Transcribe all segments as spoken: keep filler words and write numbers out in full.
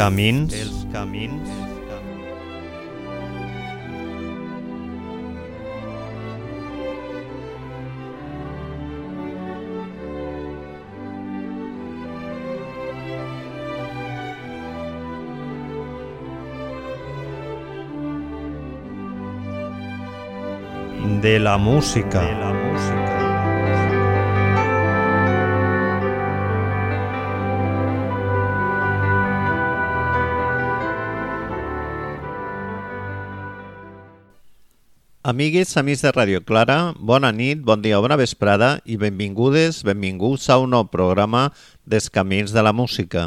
camins, els camins. De la música. De la música. Amigues, amics de Radio Clara, bona nit, bon dia, bona vesprada i benvingudes, benvinguts a un nou programa dels Camins de la Música.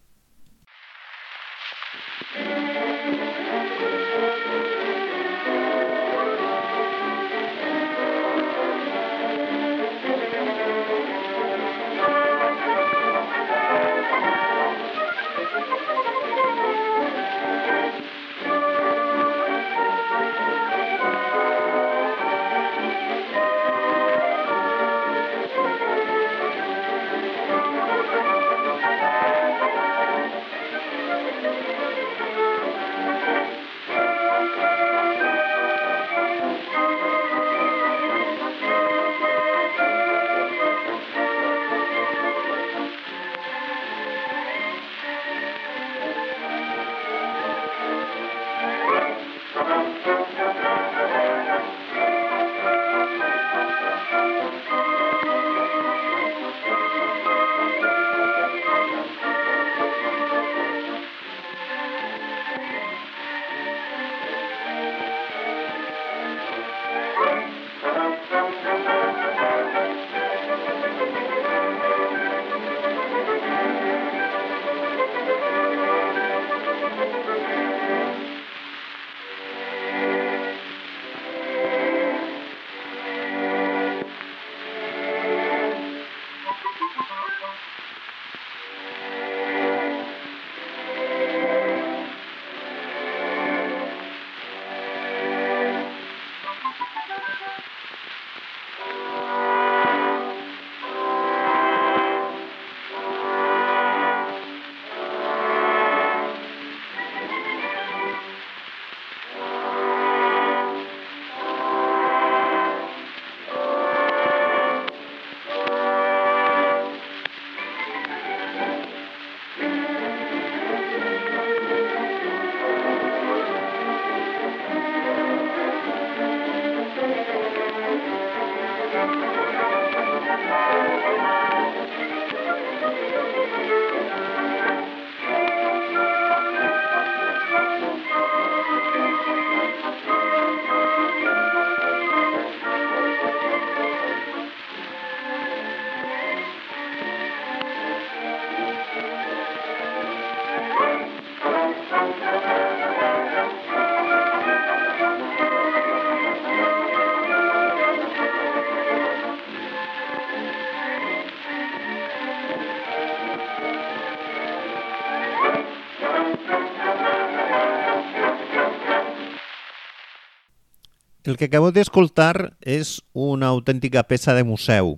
El que acabeu d'escoltar és una autèntica peça de museu.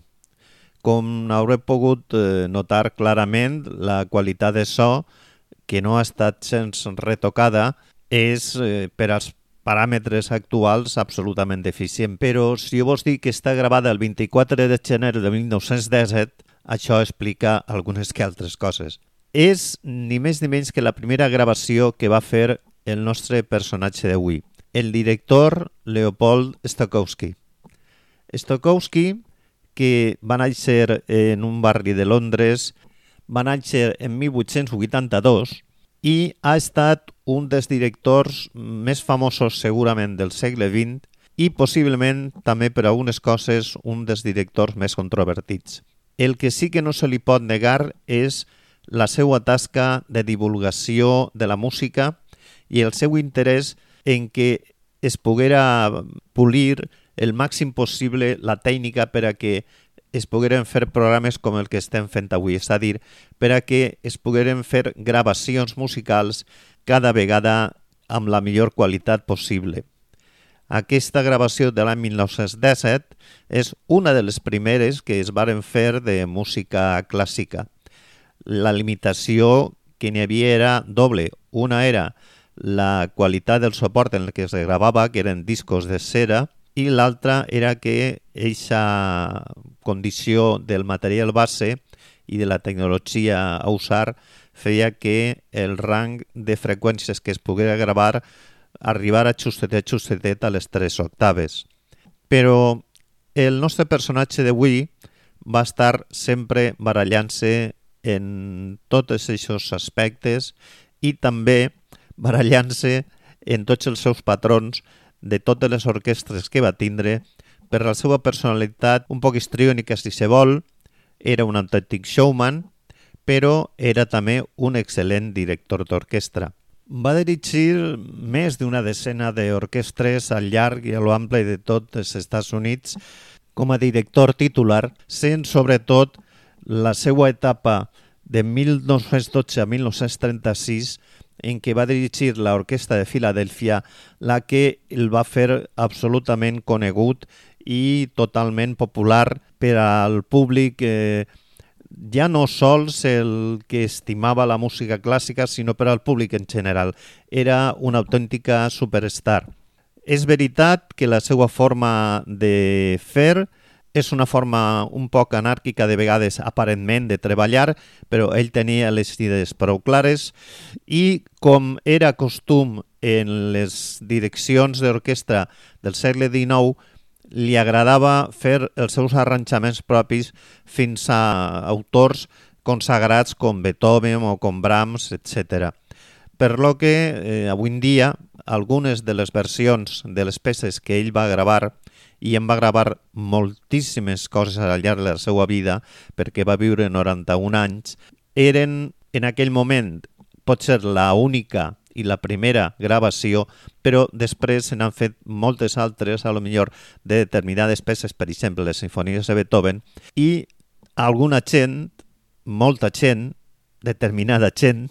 Com haureu pogut notar clarament, la qualitat de so, que no ha estat gens retocada, és per als paràmetres actuals absolutament deficient. Però si jo vos dic que està gravada el vint-i-quatre de gener de mil nou-cents disset, això explica algunes que altres coses. És ni més ni menys que la primera gravació que va fer el nostre personatge d'avui, el director Leopold Stokowski. Stokowski, que va néixer en un barri de Londres, va néixer en mil vuit-cents vuitanta-dos i ha estat un dels directors més famosos segurament del segle vint i possiblement també per algunes coses un dels directors més controvertits. El que sí que no se li pot negar és la seva tasca de divulgació de la música i el seu interès en què es poguera polir el màxim possible la tècnica per a que es pogueren fer programes com el que estem fent avui, és a dir, per a que es pogueren fer gravacions musicals cada vegada amb la millor qualitat possible. Aquesta gravació de l'any mil nou-cents disset és una de les primeres que es varen fer de música clàssica. La limitació que n'hi havia era doble. Una era la qualitat del suport en el que es gravava, que eren discos de cera, i l'altra era que aquesta condició del material base i de la tecnologia a usar feia que el rang de freqüències que es poguera gravar arribara xustetet, xustetet a les tres octaves. Però el nostre personatge d'avui va estar sempre barallant-se en tots aquests aspectes i també barallant-se en tots els seus patrons de totes les orquestres que va tindre per la seva personalitat un poc histriònica, si se vol. Era un autèntic showman, però era també un excel·lent director d'orquestra. Va dirigir més d'una decena d'orquestres al llarg i a l'ample de tots els Estats Units com a director titular, sent sobretot la seva etapa de mil nou-cents dotze a mil nou-cents trenta-sis en què va dirigir l'Orquestra de Filadèlfia, la que el va fer absolutament conegut i totalment popular per al públic, eh, ja no sols el que estimava la música clàssica, sinó per al públic en general. Era una autèntica superstar. És veritat que la seva forma de fer és una forma un poc anàrquica, de vegades aparentment, de treballar, però ell tenia les idees prou clares i, com era costum en les direccions d'orquestra del segle dinou, li agradava fer els seus arranjaments propis fins a autors consagrats com Beethoven o com Brahms, etcètera. Per lo que eh, avui en dia algunes de les versions de les peces que ell va gravar, i en va gravar moltíssimes coses al llarg de la seva vida, perquè va viure noranta-un anys, eren en aquell moment potser la única i la primera gravació, però després se n'han fet moltes altres, a lo millor de determinades peces, per exemple les sinfonies de Beethoven, i alguna gent, molta gent, determinada gent,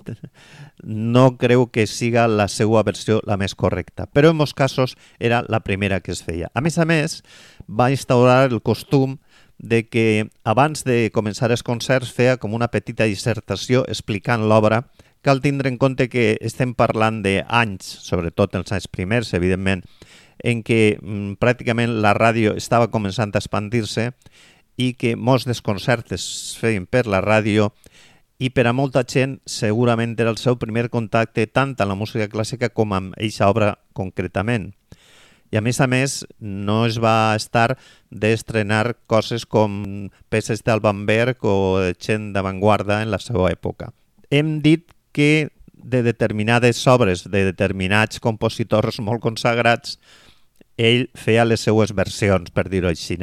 no creu que siga la seva versió la més correcta, però en molts casos era la primera que es feia. A més a més, va instaurar el costum de que abans de començar els concerts feia com una petita dissertació explicant l'obra. Cal tindre en compte que estem parlant d'anys, sobretot els anys primers, evidentment, en què mm, pràcticament la ràdio estava començant a expandir-se i que molts dels concerts es feien per la ràdio, i per a molta gent segurament era el seu primer contacte tant amb la música clàssica com amb aquesta obra concretament. I a més a més no es va estar d'estrenar coses com peces d'Alban Berg o de gent d'avantguarda en la seva època. Hem dit que de determinades obres de determinats compositors molt consagrats ell feia les seues versions, per dir-ho així.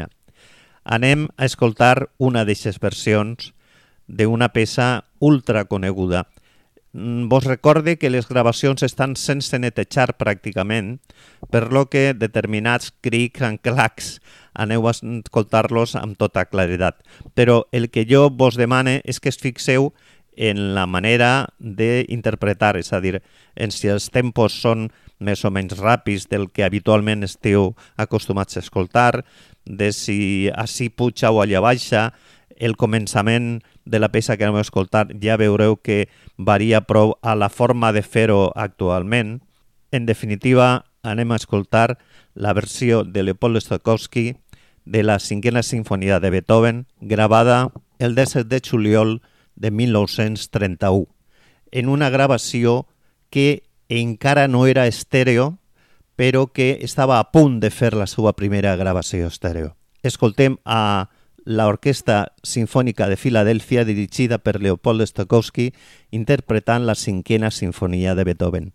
Anem a escoltar una d'aquestes versions d'una peça ultra coneguda. Vos recorde que les gravacions estan sense netejar pràcticament, per lo que determinats crics en clacs aneu a escoltar-los amb tota claredat. Però el que jo vos demane és que es fixeu en la manera d'interpretar, és a dir, en si els tempos són més o menys ràpids del que habitualment esteu acostumats a escoltar, de si així puja o allà baixa. El començament de la peça que anem a escoltar ja veureu que varia prou a la forma de fer-ho actualment. En definitiva, anem a escoltar la versió de Leopold Stokowski de la cinquena sinfonia de Beethoven, gravada el disset de juliol de mil nou-cents trenta-u, en una gravació que encara no era estèreo, però que estava a punt de fer la seva primera gravació estèreo. Escoltem a l'Orquestra Simfònica de Filadèlfia, dirigida per Leopold Stokowski, interpretant la cinquena sinfonia de Beethoven.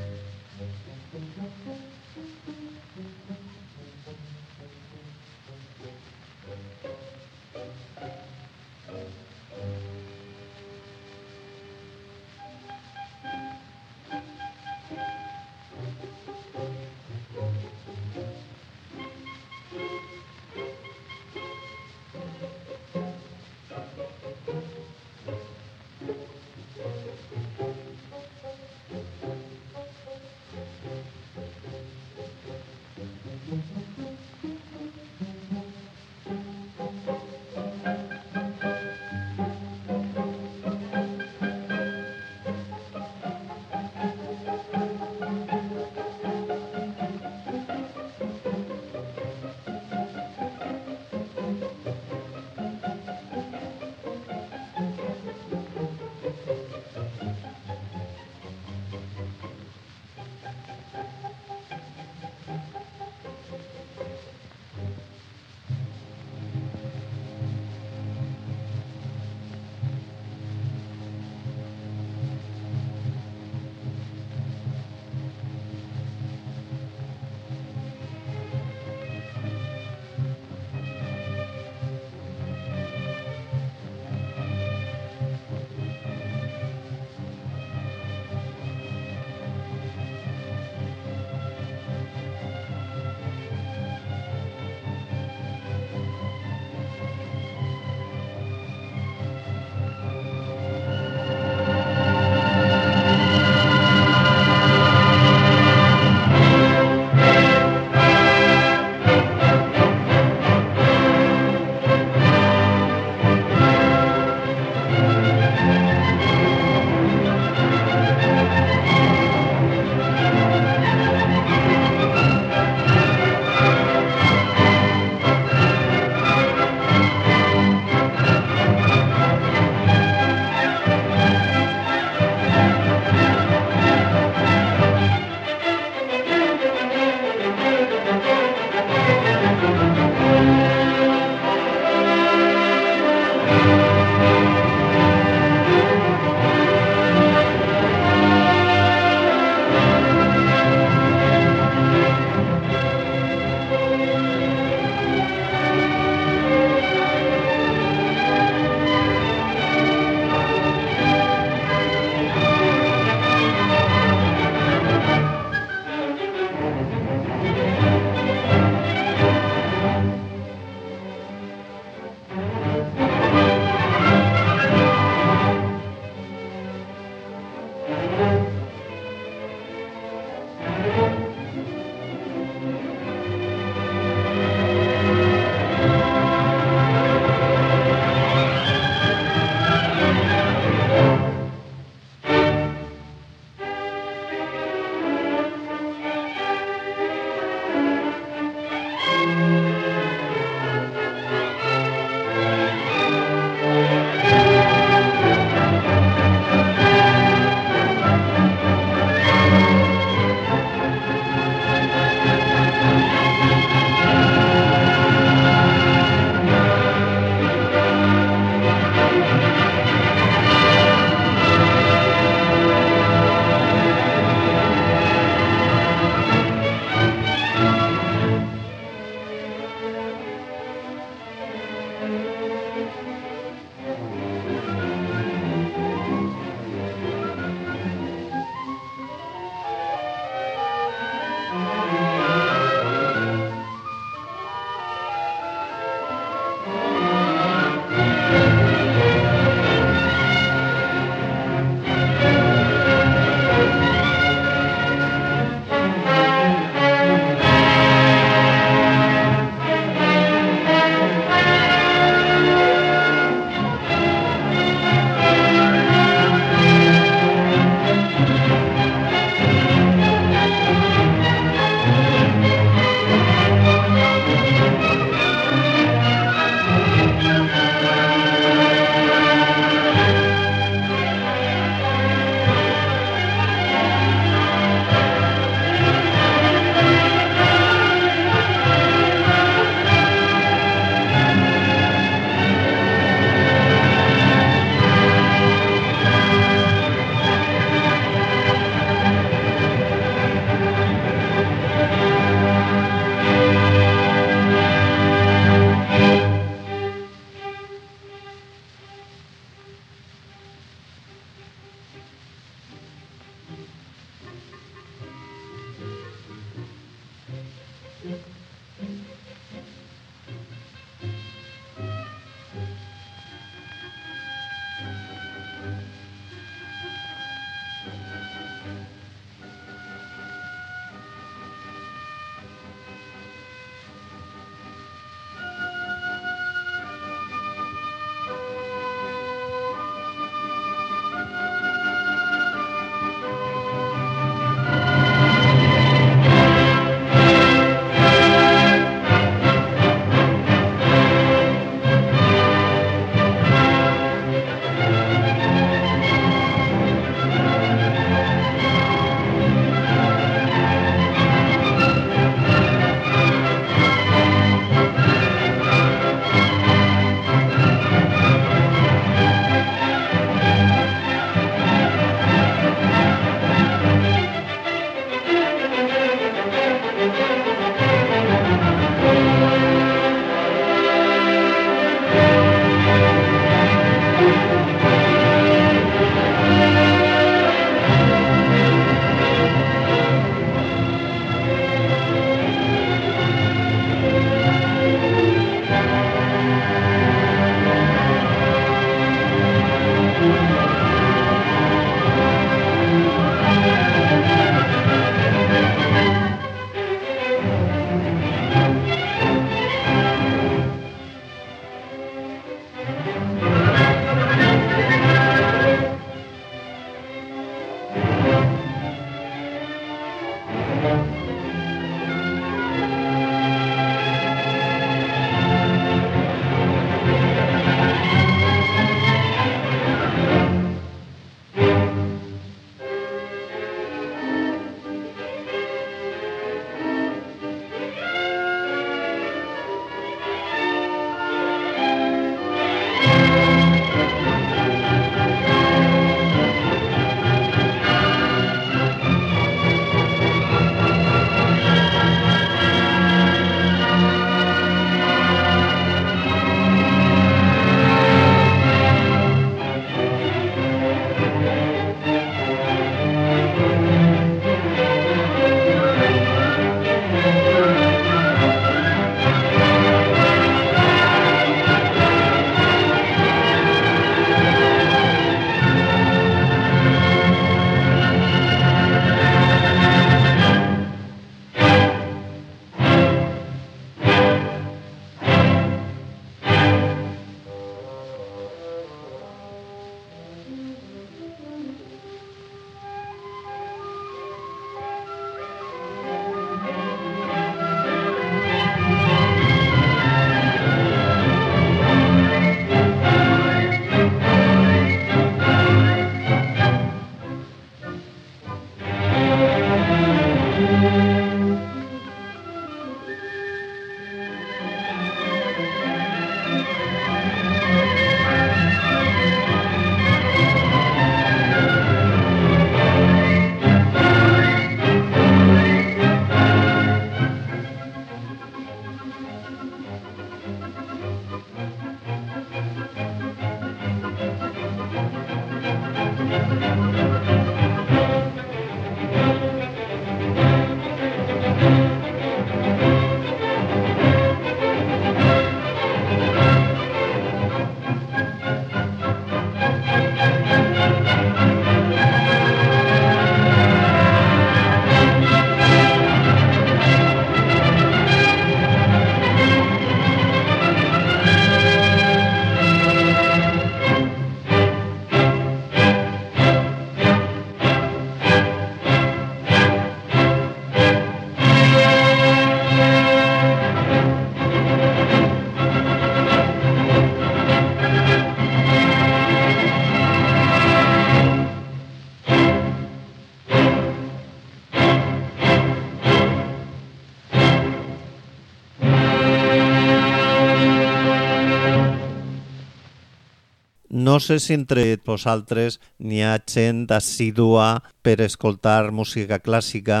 No sé si entre vosaltres n'hi ha gent assídua per escoltar música clàssica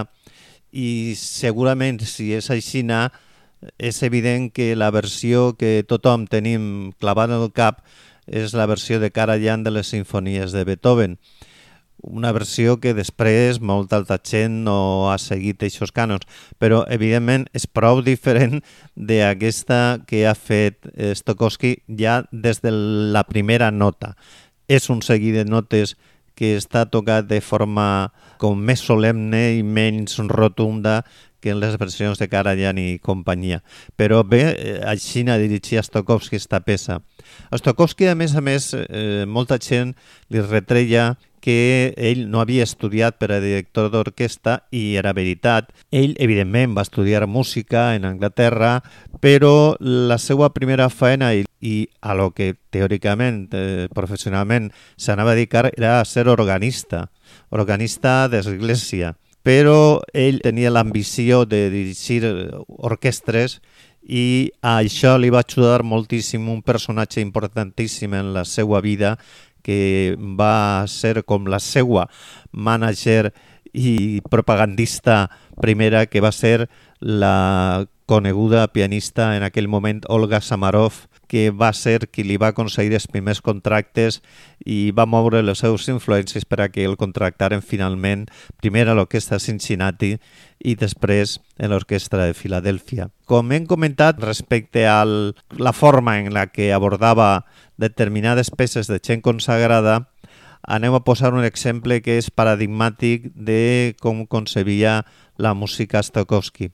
i segurament si és aixina és evident que la versió que tothom tenim clavada al cap és la versió de Karajan de les sinfonies de Beethoven. Una versió que després molta altra gent no ha seguit aquests cànons, però evidentment és prou diferent d'aquesta que ha fet Stokowski ja des de la primera nota. És un seguit de notes que està tocat de forma com més solemne i menys rotunda que en les versions de Karajan i companyia. Però bé, així n'ha dirigit a Stokowski aquesta peça. A Stokowski, a més a més, eh, molta gent li retreia que ell no havia estudiat per a director d'orquestra i era veritat. Ell, evidentment, va estudiar música en Anglaterra, però la seva primera feina i, i a lo que teòricament, eh, professionalment, s'anava a dedicar era a ser organista, organista d'església. Però ell tenia l'ambició de dirigir orquestres i a això li va ajudar moltíssim un personatge importantíssim en la seva vida que va ser com la seva mànager i propagandista primera, que va ser la coneguda pianista en aquell moment Olga Samarov, que va ser qui li va aconseguir els primers contractes i va moure les seves influències per a que el contractaren finalment primer a l'Orquestra Cincinnati i després en l'Orquestra de Filadèlfia. Com hem comentat respecte a la forma en la que abordava determinades peces de gent consagrada, anem a posar un exemple que és paradigmàtic de com concebia la música Stokowski.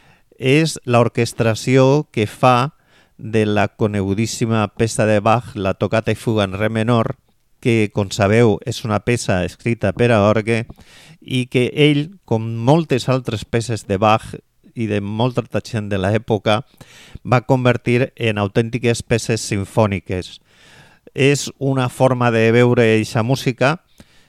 És l'orquestració que fa de la conegudíssima peça de Bach, la Tocata i Fuga en re menor, que, com sabeu, és una peça escrita per a orgue i que ell, com moltes altres peces de Bach i de molta altra gent de l'època, va convertir en autèntiques peces sinfòniques. És una forma de veure aquesta música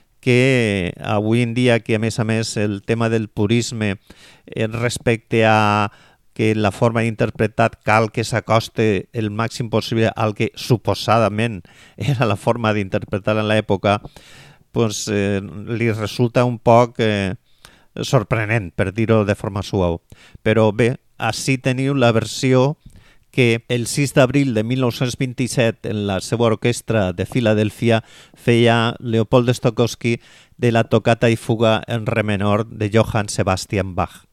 que avui en dia, que a més a més el tema del purisme respecte a que la forma d'interpretar cal que s'acoste el màxim possible al que suposadament era la forma d'interpretar en l'època, pues, eh, li resulta un poc eh, sorprenent, per dir-ho de forma suau. Però bé, així teniu la versió que el sis d'abril de mil nou-cents vint-i-set en la seva orquestra de Filadèlfia feia Leopold Stokowski de la Tocata i Fuga en re menor de Johann Sebastian Bach.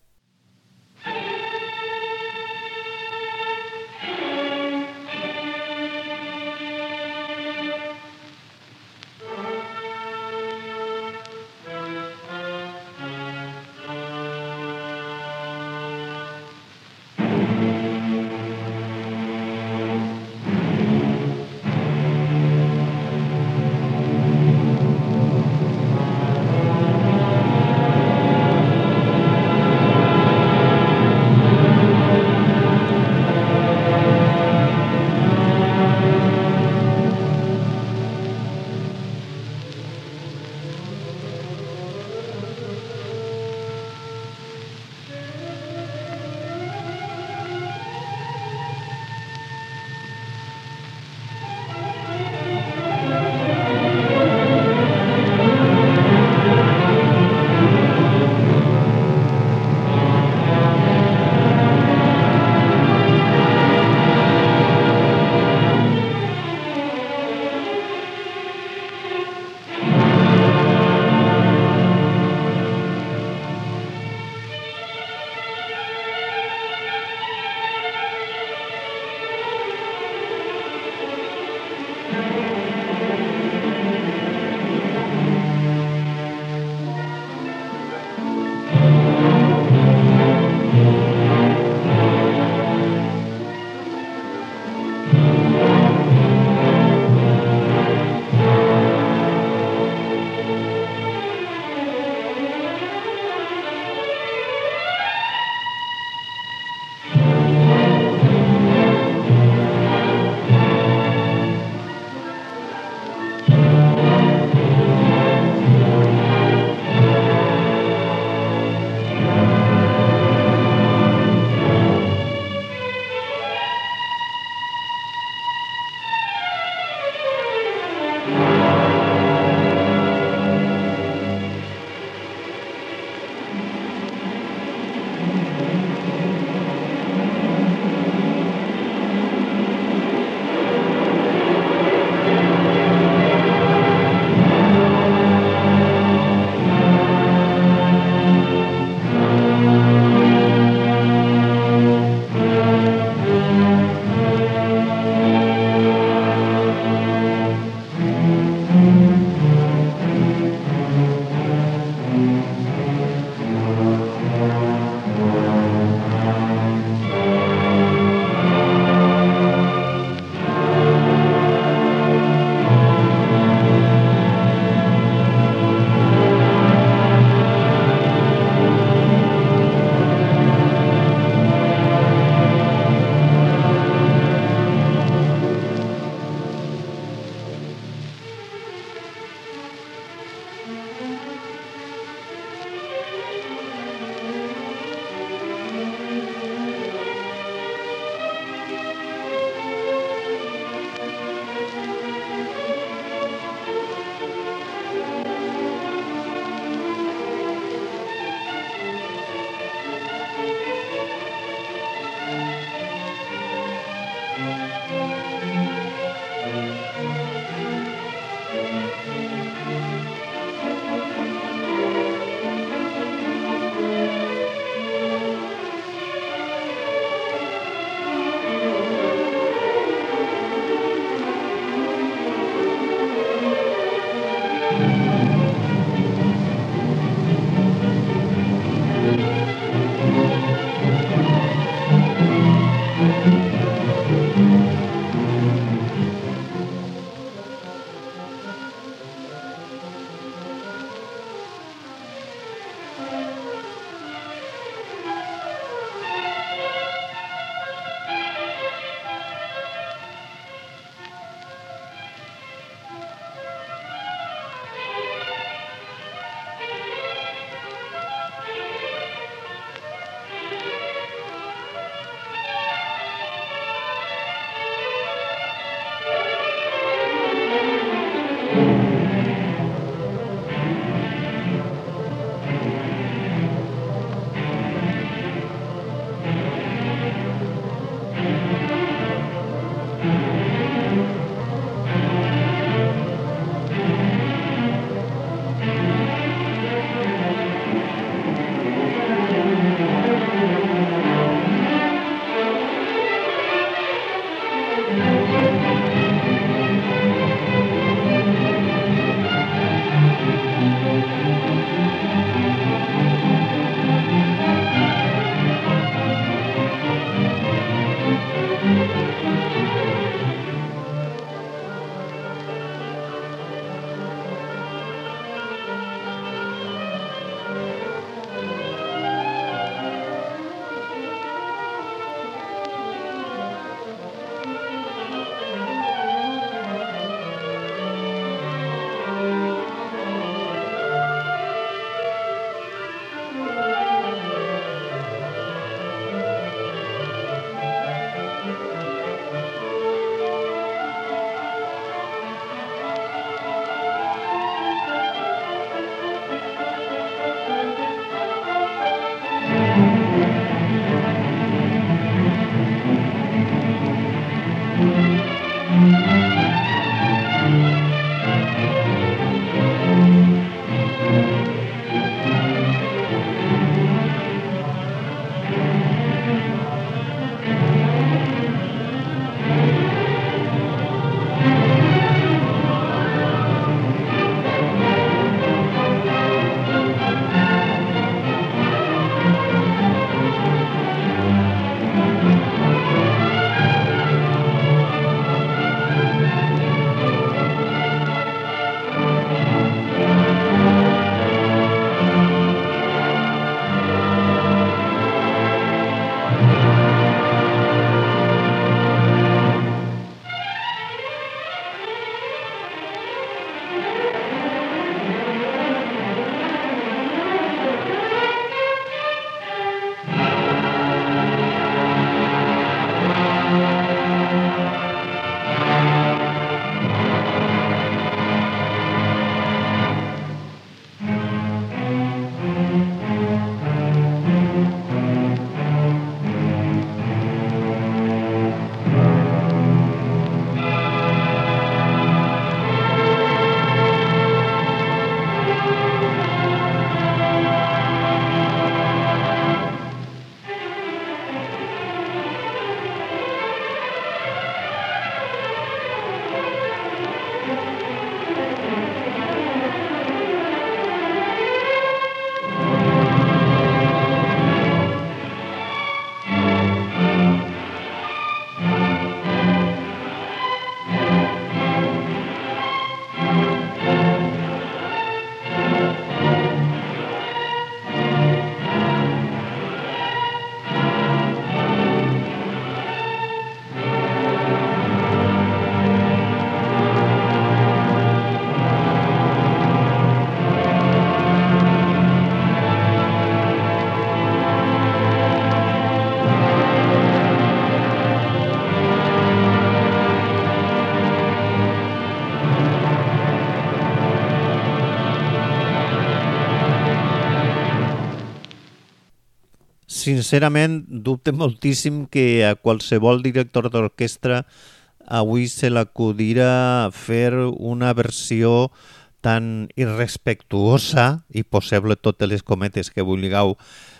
Sincerament, dubte moltíssim que a qualsevol director d'orquestra avui se l'acudira fer una versió tan irrespectuosa, i possible totes les cometes que vulgueu,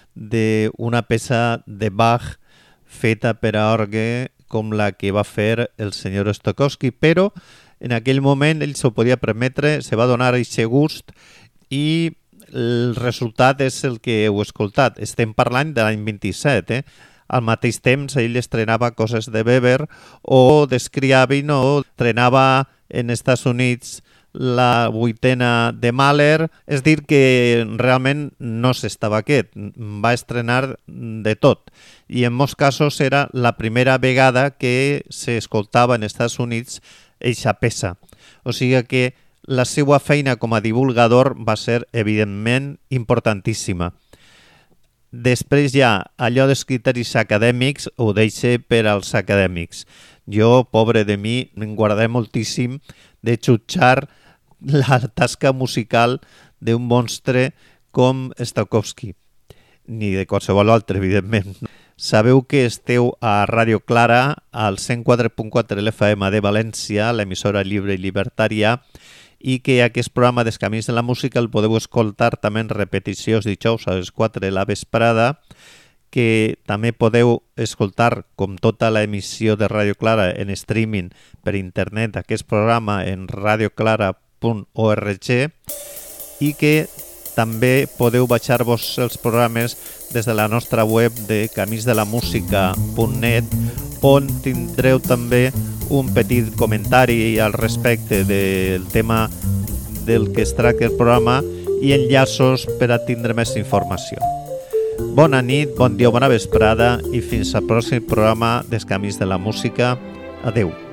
d'una peça de Bach feta per a orgue com la que va fer el senyor Stokowski, però en aquell moment ell s'ho podia permetre, se va donar aquest gust i el resultat és el que heu escoltat. Estem parlant de l'any vint-i-set, eh? Al mateix temps ell estrenava coses de Weber o de Scriabin o estrenava en Estats Units la vuitena de Mahler, és dir que realment no s'estava aquest, va estrenar de tot i en molts casos era la primera vegada que s'escoltava en Estats Units eixa peça. O sigui que la seva feina com a divulgador va ser evidentment importantíssima. Després ja, allò dels criteris acadèmics ho deixe per als acadèmics. Jo, pobre de mi, em guardé moltíssim de jutjar la tasca musical d'un monstre com Stokowski, ni de qualsevol altre, evidentment. Sabeu que esteu a Ràdio Clara, al cent quatre punt quatre L F M de València, l'emissora lliure i libertària, i que aquest programa dels Camins de la Música el podeu escoltar també en repeticions dijous a les quatre de la vesprada, que també podeu escoltar, com tota l'emissió de Ràdio Clara, en streaming per internet, aquest programa en radioclara punt org, i que també podeu baixar-vos els programes des de la nostra web de caminsdelamusica punt net, on tindreu també un petit comentari al respecte del tema del que es tracta el programa i enllaços per a tindre més informació. Bona nit, bon dia o bona vesprada i fins al pròxim programa dels Camins de la Música. Adeu.